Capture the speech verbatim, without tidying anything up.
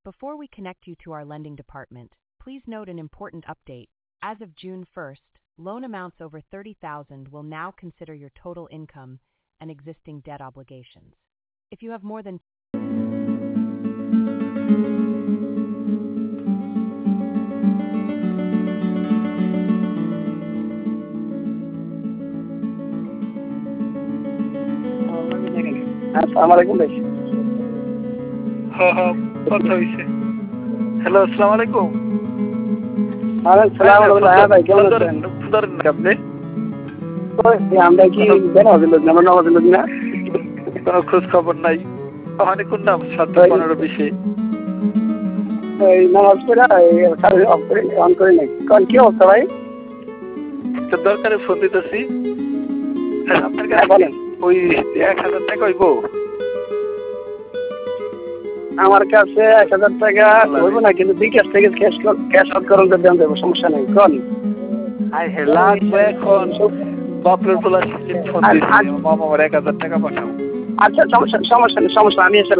Before we connect you to our lending department, please note an important update. As of June first, loan amounts over thirty thousand will now consider your total income and existing debt obligations. If you have more than আসসালামু আলাইকুম ভাই। হ্যাঁ হ্যাঁ কথা হয়েছে। Hello, আসসালামু আলাইকুম। ওয়ালাইকুম সালাম রাহমাতুল্লাহ। হ্যাঁ ভাই, কেমন আছেন? ধরেন না আপনি, ওই আমরা কি বেনামাজি লোক না, আমরা নামাজি লোক না। কোনো খোঁজ খবর নাই। ওখানে কোন নাম সাত পনেরো বিশে এই নামাজ পড়া সার্ভিস অফ করে অন করে নাই। কোন কি অবস্থা ভাই? তো দরকারে ফোন দিতেছি। আপনার হ্যাঁ কাছে বলেন। ওই এক হাজার টাকা হইব? আমার কাছে এক হাজার টাকা হইব না, কিন্তু বিকাশ থেকে ক্যাশ ক্যাশ আউট করুন তো দেন দেবো, সমস্যা নেই। কোন আই হে লাগবে এখন বাপরের পোলা ফোন দিচ্ছে, মামা আমার এক হাজার টাকা পাঠাও। আচ্ছা সমস্যা সমস্যা নেই সমস্যা আমি এসে